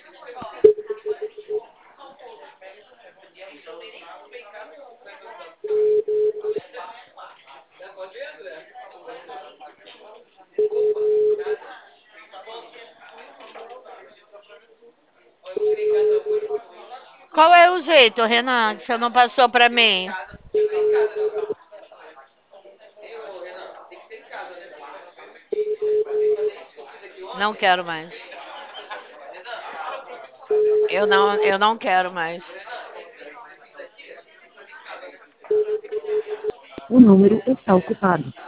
Qual é o jeito, Renan, que você não passou pra mim? Não quero mais. Eu não quero mais. O número está ocupado.